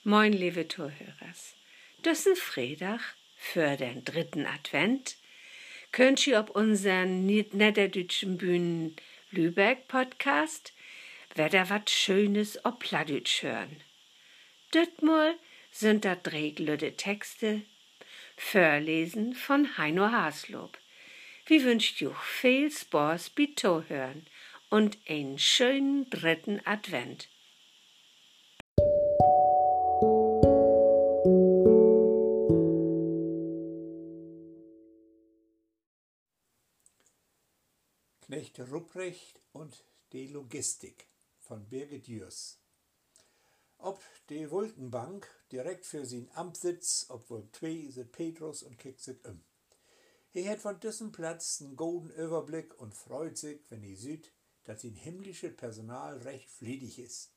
Moin, liebe Zuhörers. Diesen Freitag für den 3. Advent könnt ihr auf unseren niederdütschen Bühnen Lübeck Podcast wieder was Schönes auf Plattdeutsch hören. Dütmal sind da 3 glüde Texte vorlesen von Heino Haslob. Wir wünschen euch viel Spaß beim Zuhören und einen schönen 3. Advent. Knecht Rupprecht und die Logistik von Birgit Jürs. Ob die Wolkenbank direkt für sin Amtssitz, obwohl 2 sind Petrus und kickt sich um. Hat von diesem Platz einen golden Überblick und freut sich, wenn sieht, dass sein himmlisches Personal recht fliedig ist.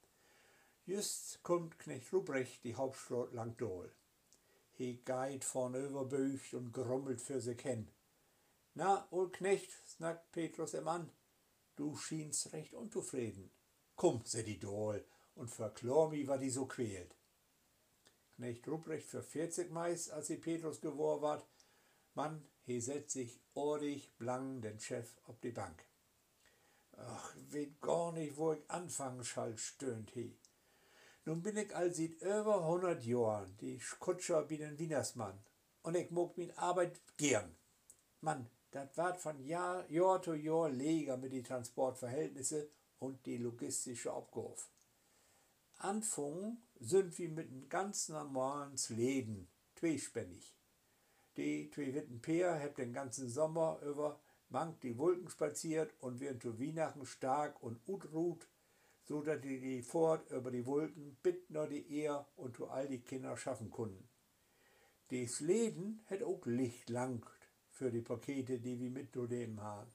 Just kommt Knecht Rupprecht die Hauptstraße lang durch. Geht vornüberbücht und grummelt für sich hin. Na, ol Knecht, snackt Petrus ihm an, du schienst recht unzufrieden. Komm, se die Dohl, und verklor mi, wat die so quält. Knecht Rupprecht für 40 meist, als sie Petrus gewor ward, Mann, he setzt sich ordentlich blang den Chef ob die Bank. Ach, weet gar nicht, wo ich anfangen schall, stöhnt he. Nun bin ich all seit über 100 Jahren die Kutscher bin ein Wienersmann, und ich mag min Arbeit gern. Mann, das ward von Jahr zu Jahr leger mit die Transportverhältnisse und die logistische Abgabe. Anfangen sind wir mit einem ganz normalen Läden, zweispännig. Die 2 witten Peer habt den ganzen Sommer über mank die Wolken spaziert und während zu Weihnachten stark und utruht, so dass die fort über die Wolken bit nur die Ehr und zu all die Kinder schaffen konnten. Dies Läden hat auch Licht lang für die Pakete, die wir mitnehmen haben.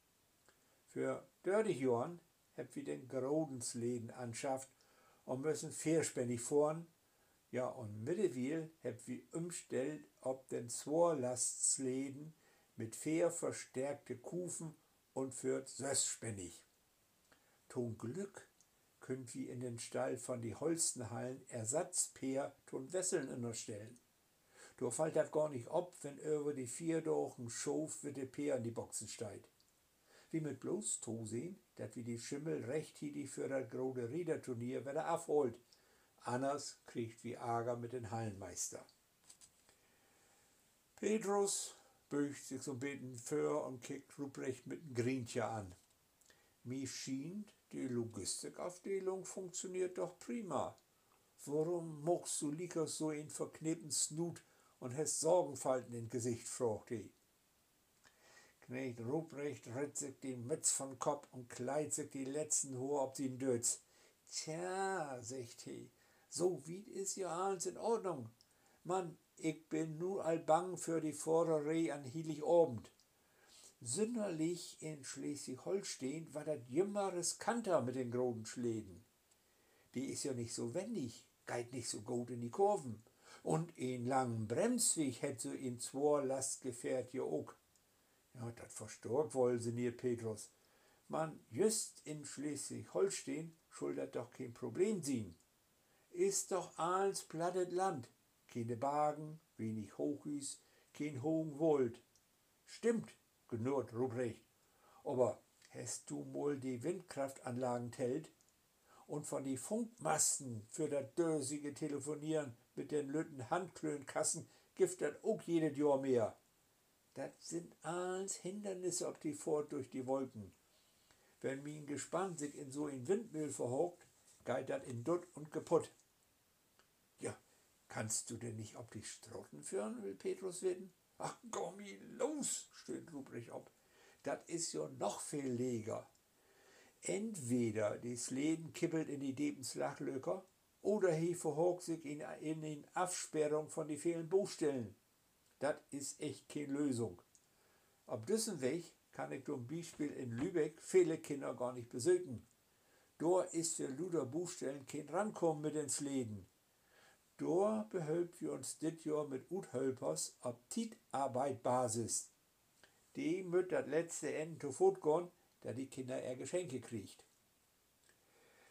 Für 30 Jahren habt wir den Grodensläden anschafft und müssen vierspännig fahren. Ja, und mittlerweile habt wir umstellt ob den Zworlastsläden mit vier verstärkte Kufen und für 6spännig. Zum Glück könnt wir in den Stall von die Holstenhallen Ersatzpeer tun Wesseln unterstellen. Du fällt das gar nicht ob, wenn über die 4 Wochen Schof mit de Peer in die Boxen steigt. Wie mit bloß zusehen, dass wir die Schimmel rechtzeitig für das große Riederturnier wieder abholt. Anders kriegt wie Ärger mit den Hallenmeister. Petrus beugt sich so beten für und kickt Rupprecht mit dem Grinchen an. Mir schien, die Logistikabteilung funktioniert doch prima. Warum muckst du lieber so in verknebten Snut und hast Sorgenfalten im Gesicht, fragt he. Knecht Rupprecht ritt sich die Mütz vom Kopf und kleidt sich die letzten Hohe ob den Dötz. Tja, sagt he, so wie is ja alles in Ordnung. Mann, ich bin nur all bang für die Vorderei an Heiligabend. Sünderlich in Schleswig-Holstein war das immer riskanter mit den großen Schläden. Die is ja nicht so wendig, geht nicht so gut in die Kurven. Und in langen Bremsweg hätt so in 2 Lastgefährt ja auch. Ja, das verstorbt wohl, sinniert Petrus. Man, just in Schleswig-Holstein schuldet doch kein Problem sein. Ist doch alles plattes Land. Keine Bergen, wenig Hochhüs, kein hohen Wald. Stimmt, knurrt Rupprecht. Aber hast du mal die Windkraftanlagen tellt? Und von die Funkmasten für das dösige Telefonieren mit den lütten Handklönkassen gibt das auch jedes Jahr mehr. Das sind alles Hindernisse ob die fort durch die Wolken. Wenn mein Gespann sich in so ein Windmühl verhockt, geht das in Dutt und kaputt. Ja, kannst du denn nicht ob die Strotten führen, will Petrus wissen? Ach, komm los, stöhnt Rupprecht ab. Das ist ja noch viel leger. Entweder die Läden kippelt in die Debenslachlöcker oder he verhockt sich in den Absperrung von die vielen Baustellen. Das ist echt keine Lösung. Auf diesem Weg kann ich zum Beispiel in Lübeck viele Kinder gar nicht besuchen. Dort ist für Luder Baustellen kein Rankommen mit ins Läden. Dort behülpt wir uns dit Jahr mit Uthölpers auf Titarbeitbasis. Die müt das letzte Ende zu Furt gehen, da die Kinder Geschenke kriegt.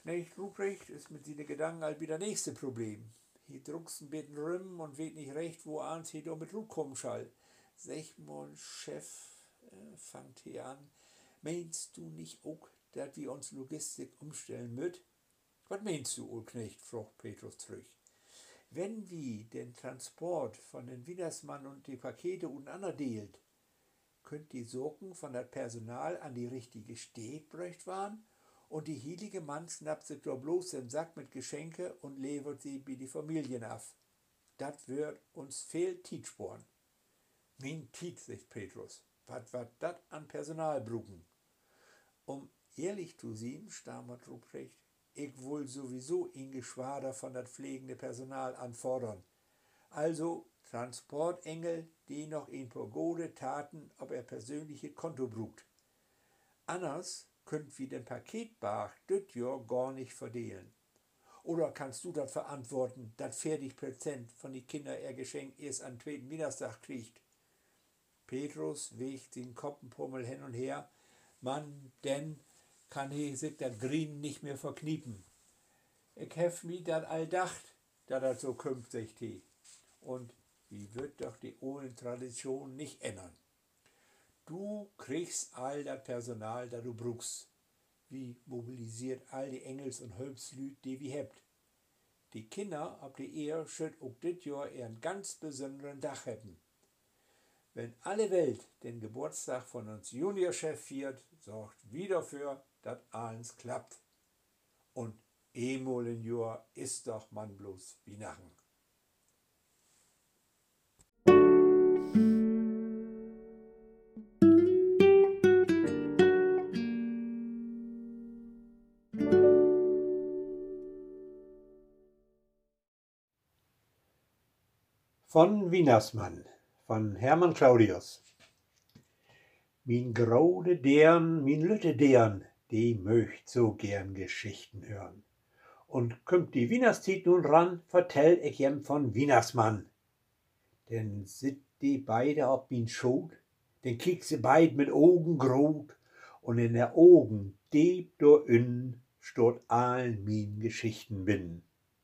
Knecht Ruprecht ist mit seinen Gedanken halt wieder nächste Problem. Hier druckst ein bisschen rum und weet nicht recht, wo ans hier mit Ruck kommen schall. Sag mal, Chef, fangt hier an, meinst du nicht auch, dass wir uns Logistik umstellen müssen? Was meinst du, Ohlknecht? Fragt Petrus zurück. Wenn wir den Transport von den Wienersmann und die Pakete untereinander deelt, könnt die Sorgen von das Personal an die richtige Städt bräucht waren und die heilige Mann schnappt sich doch bloß den Sack mit Geschenke und levert sie bei die Familien ab. Das wird uns viel Tiet sporen. Mein Tiet, sagt Petrus, was wird das an Personal brugen? Um ehrlich zu sein, stammert Ruprecht, ich will sowieso ein Geschwader von das pflegende Personal anfordern. Also Transportengel, die noch in paar gute Taten ob er persönliche Konto brugt. Anders könnt wir den Paketbach das Jahr gar nicht verdelen. Oder kannst du das verantworten, dass 40% von die Kinder ihr Geschenk erst am 2. Weihnachtstag kriegt? Petrus wägt den Koppenpummel hin und her. Mann, denn kann he sich das Grün nicht mehr verkniepen. Ich hef mi dat all dacht, dass das so kümmt, sagt he. Und wie wird doch die alten Tradition nicht ändern? Du kriegst all das Personal, das du brauchst. Wie mobilisiert all die Engels- und Hölpslüt, die wir habt. Die Kinder ab die Ehe schütt auch dit Jahr ihren ganz besonderen Tag haben. Wenn alle Welt den Geburtstag von uns Juniorchef feiert, sorgt wieder dafür, dass alles klappt. Und einmal im Jahr ist doch man bloß wie Narren. Von Wienersmann von Hermann Claudius. Min grode deren, min lütte deren, die möcht so gern Geschichten hören. Und kümmt die Wienerstied nun ran, vertell ich jem von Wienersmann. Denn sit die beide ob min Schot, denn kiek sie beid mit Augen grot, und in der Augen deep do in, stot allen min Geschichten bin.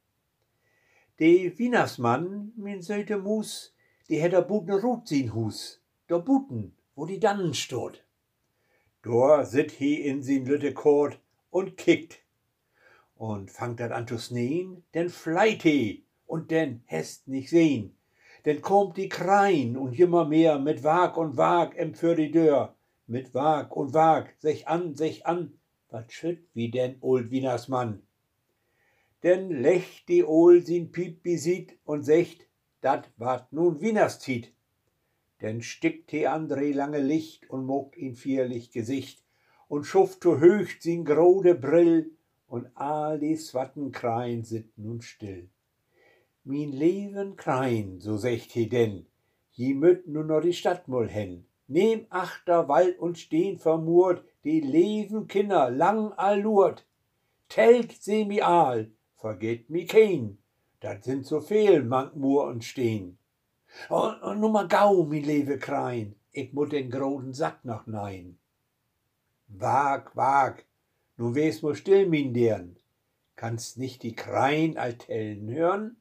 De Wienersmann, min söte Mus, die hätt a buten Rut sin Hus, do buten, wo die dannen stot. Dor sit he in sin lütte Kort und kickt. Und fangt dat an zu sneen, denn fleit he, und denn hest nicht sehn. Denn kommt die Krein und jimmer mehr mit Wag und Wag empfür die Dör. Mit Wag und Wag, sech an, wat schütt wie denn old Wienersmann. Denn lecht die Ohl sin Piep besieht und secht, dat wart nun Wienerstied. Denn stickt he André lange Licht und mogt ihn vierlich Gesicht und schuft to höcht sin grode Brill und all die Swatten krein sit nun still. Min Leben krein, so secht he denn, je müt nun noch die Stadt mol hen. Nehm achter Wald und stehn vermurt, die Leven Kinder lang allurt. Telgt se mi all, vergeht mi kein, dat sind so viel Mankmur und Stehn. Und nun mal gau, mi Lewe krein, ich mut den groden Sack noch nein. Wag, wag, nu wes mo still, min Dern, kannst nicht die Krein altellen hören?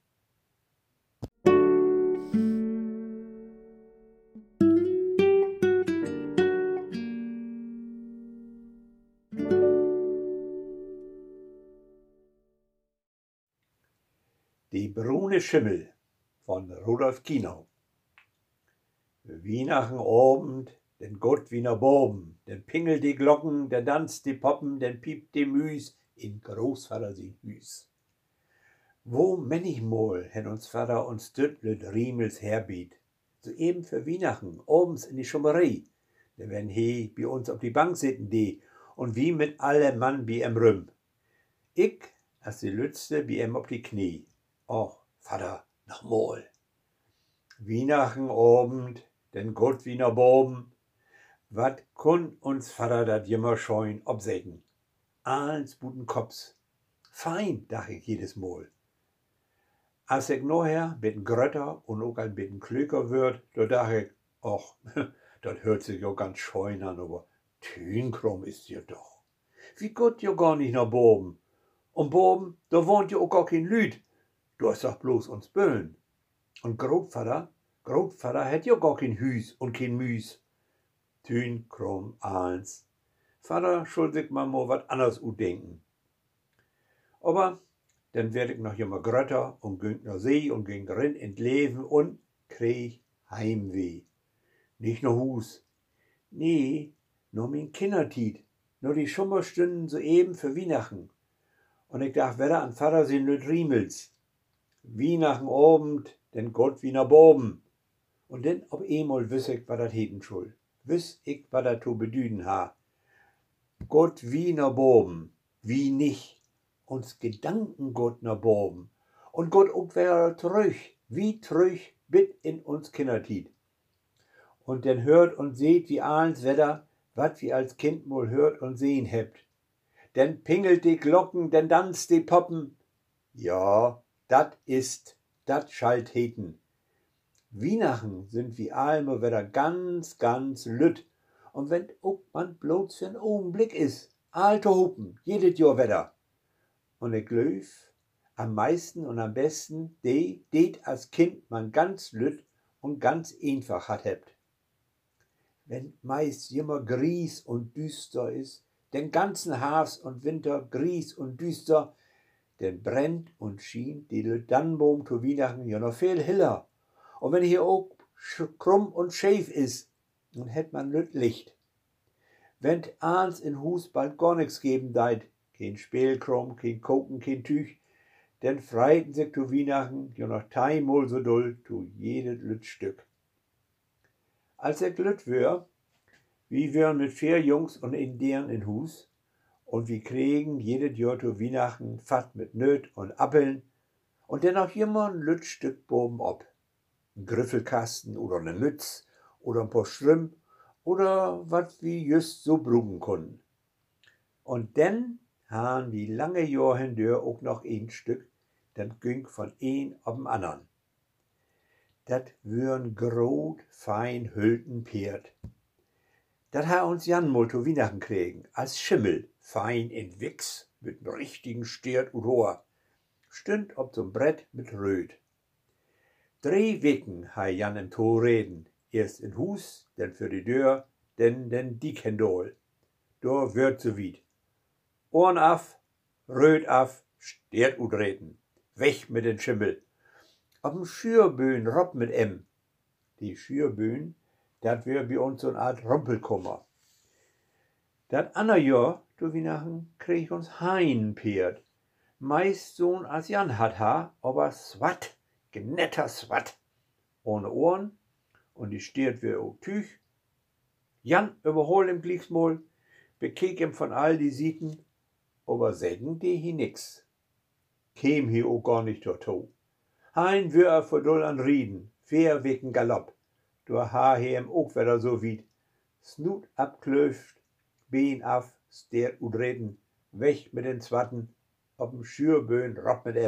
Die brune Schimmel von Rudolf Kienau. Weihnachten Abend, denn Gott Wiener Boben, denn pingelt die Glocken, denn tanzt die Poppen, denn piept die Müs in Großvater sin Hüs. Wo manchmal hen uns Vater uns Dütlet Riemels herbiet, so eben für Weihnachten, abends in die Schummerei, denn wenn he bei uns auf die Bank sitten die und wie mit alle Mann bi em Rüm. Ich, als die Lütste, bi em auf die Knie. Och, Vater, noch mal. Weihnachten Abend, denn Gott Wiener Boben, wat kun uns Vater dat jimmer scheun obsägen? Alles guten Kops. Fein, dach ich jedes Mal. Als ich nachher mit Grötter und auch ein bisschen klüger wird, da dach ich, och, das hört sich ja ganz scheun an, aber Tünkrumm ist ja doch. Wie Gott ja gar nicht nach Boben. Und boben, da wohnt ja auch gar kein Lüd. Du hast doch bloß uns Böen. Und Großvater hat ja gar kein Hüs und kein Müs. Tün, krumm, eins. Vater schuld sich mal wat anders denken. Aber dann werd ich noch immer grötter und ging nach See und ging rin in Leben und krieg Heimweh. Nicht nur Hus. Nee, nur mein Kindertiet. Nur die Schummerstunden soeben für Weihnachten. Und ich dachte, wer an Vater sind nicht Riemels. Weihnachten Abend, denn Gott wie nach Boben. Und denn ob einmal wiss ich, was das heten schuld. Wiss ich, was das zu bedüden ha. Gott wie nach Boben, wie nicht. Uns Gedanken Gott nach Boben. Und Gott auch wäre trüch, wie trüch, bit in uns Kindertiet. Und denn hört und seht wie ahns Wetter, wat wie als Kind mal hört und sehen hebt. Denn pingelt die Glocken, denn tanzt die Poppen. Ja, dat schallt heten. Weihnachten sind wie allme wieder ganz, ganz lütt. Und wenn auch man bloß für einen Augenblick is, alte Hupen, jedes Jahr wieder. Und ich glaub, am meisten und am besten, det als Kind man ganz lütt und ganz einfach hat hebt. Wenn meist immer gries und düster is, den ganzen Herbst und Winter gries und düster, denn brennt und schien die Tannenbaum zu Weihnachten ja noch viel heller. Und wenn hier auch krumm und schäf is, dann hätt man lütt Licht. Wenn abends in Hus bald gar nix geben deit, kein Spielkrumm, kein Koken, kein Tüch, denn freiten sich zu Weihnachten ja noch teilmal so doll zu jedes lütt Stück. Als er glütt wär, wie wären mit 4 Jungs und Indiern in Hus, und wir kriegen jedes Jahr zu Weihnachten Fat mit Nöt und Appeln und dann auch immer ein Lütstück boben ob. Ein Griffelkasten oder eine Mütz oder ein paar Schrümp oder wat wie just so brugen können. Und dann han wie lange Jahr hindurch auch noch ein Stück, dann ging von ein auf den anderen. Dat wür'n grot fein hüllten Pferd. Dat ha uns Jan mal zu Weihnachten kriegen, als Schimmel, fein in Wichs, mit nem richtigen Stiert und Haar. Stünd ob so'm Brett mit Röt. 3 Wicken ha Jan im Tor reden, erst in Hus, dann für die Dör, denn den Diekendol. Da wird so weit. Ohren af, Röt af, Stiert und reden. Weg mit den Schimmel. Ob'm Schürbühn rob mit Die Schürbühn, dat wär bei uns so eine Art Rumpelkummer. Dat ander Jahr, zu Weihnachten, krieg uns Heinpferd. Meist so'n als Jan hat ha, aber swat, genetter swat. Ohne Ohren und die stiert wir auch Tüch. Jan überhol im Glieksmol, bekiek ihm von all die Sieten, aber sägen die hi nix. Käm hi auch gar nicht dazu. Hein wär verdull an Rieden, 4 Wicken Galopp. Du ha hem auch wieder so weit. Snut abklöft, Bein af, Stiert und reden, weg mit den Zwatten, ob'm Schürböen rob mit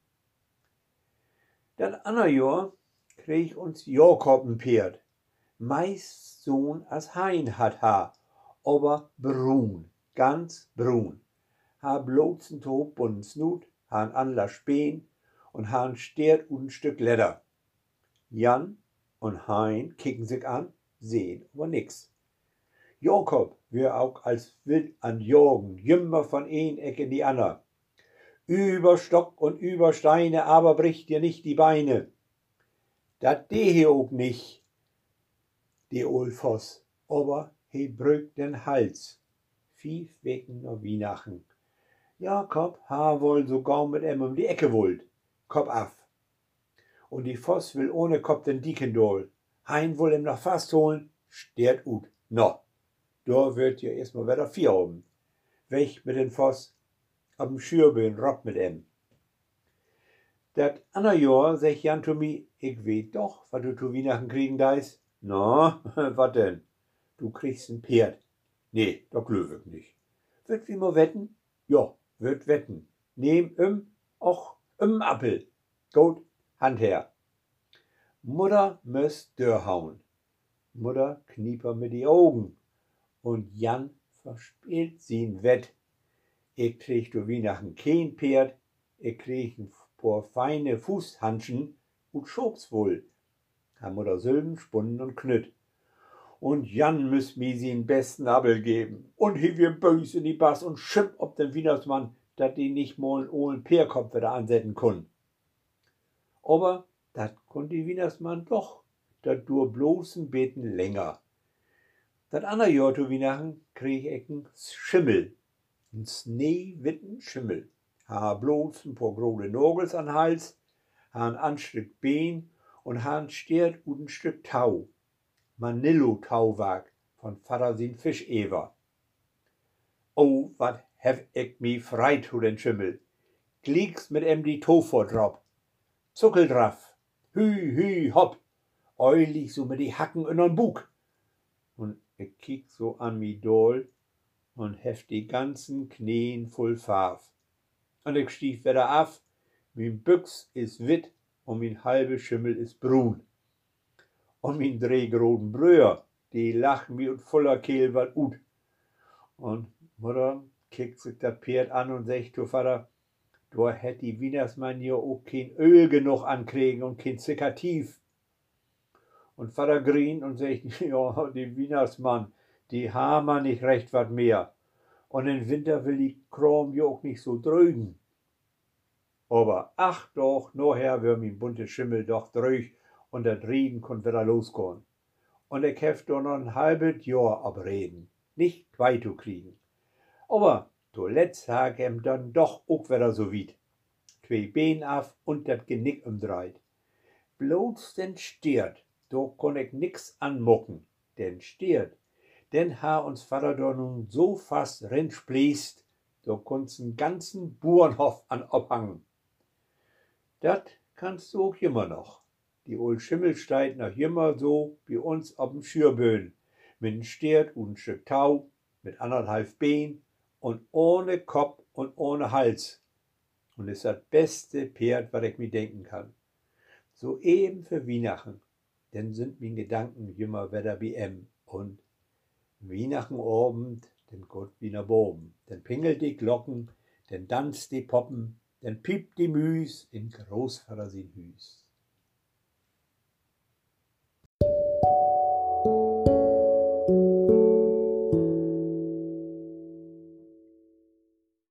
Dat ander Jahr krieg uns Jakob ein Pferd. Meist so'n als Hein hat ha, aber brun, ganz brun. Ha bloßen Top und Snut, ha ein Anlass Spähen und ha ein Stiert und ein Stück Leder. Jan und Hein kicken sich an, sehen aber nix. Jakob wär auch als wild an Jorgen, jümmer von een Eck in die ander. Über Stock und über Steine, aber bricht dir nicht die Beine. Dat hier auch nicht, die Ulfoss, aber he brügt den Hals. 5 Wochen nach Weihnachten. Jakob ha wohl sogar mit um die Ecke wollt. Kopf af. Und die Voss will ohne Kopf den Diekendol. Hein will ihm noch fast holen, Stiert ut. No, da wird ja erstmal wieder 4 oben. Weg mit den Voss, ab'm Schürböen rob mit Dat ander Jahr sech Jan zu mi, ich weet doch, wat du zu Weihnachten kriegen deis. Na, wat denn? Du kriegst ein Pferd. Nee, da glöw ich nicht. Wird wie mo wetten? Ja, wird wetten. Nehm Appel. Gut, Hand her. Mutter müsst dörrhauen. Mutter knieper mit die Augen. Und Jan verspielt sie'n Wett. Ich krieg du Weihnachten kein Pferd, ich krieg ein paar feine Fußhandschen und schob's wohl. Haben Mutter Sülben spunnen und knütt. Und Jan müsst mi sin besten Abel geben. Und he wir bös in die Bass und schimpf ob den Weihnachtsmann, dat die nicht mal ohlen Peerkopf wieder ansetzen kun. Aber dat kon die Weihnachtsmann doch, dat dur bloß ein Beten länger. Dat ander Jahr zu Weihnachten krieg ich einen Schimmel, einen schneewitten Schimmel. Ha bloß ein paar große Nagels an Hals, ha ein Anstück Bein und ha ein Stiert und ein Stück Tau. Manillo-Tauwag von Vater sin Fischewer. Oh, wat hef ich mi freit zu den Schimmel. Glieks mit die Tofu drop. Zuckel drauf. Hü, hopp. Eulig so mit die Hacken in den Bug. Und ich kiek so an mi Doll und hef die ganzen Knien voll Farf. Und ich stief wieder af. Min Büchs is witt und min halbe Schimmel is brun. Und min drei großen Brüder, die lachen mir und voller Kehl wat ut. Und Mutter kickt sich das Pferd an und sagt zu Vater, da hätt die Weihnachtsmann ja auch kein Öl genug ankriegen und kein Zikativ. Und Vater grient und sagt, ja, die Weihnachtsmann, die haben nicht recht wat mehr. Und im Winter will die Kram ja auch nicht so drögen. Aber ach doch, nachher wird mein bunte Schimmel doch drög und das Reden kon wieder losgehen. Und ich hef doch noch ein halbes Jahr abreden, nicht zwei zu kriegen. Aber zuletzt hag ihm dann doch auch wieder so weit. 2 Bein af und das Genick umdreht. Bloß den Stiert, da kon ich nix anmucken. Den Stiert, den ha uns Vater doch nun so fast rentspläst, da konnt's einen ganzen Burenhof an abhangen. Dat kannst du auch immer noch. Die old Schimmel steigt noch immer so wie uns ob'm Schürböen, mit n Stiert und n Stück Tau, mit 1,5 Bein und ohne Kopf und ohne Hals. Und ist das beste Pferd, was ich mir denken kann. So eben für Weihnachten, denn sind min Gedanken immer wieder bei em. Und Weihnachtenabend, denn Gott wie nach oben, denn pingelt die Glocken, denn tanzt die Poppen, denn piept die Müs in Großvater sin Hüs.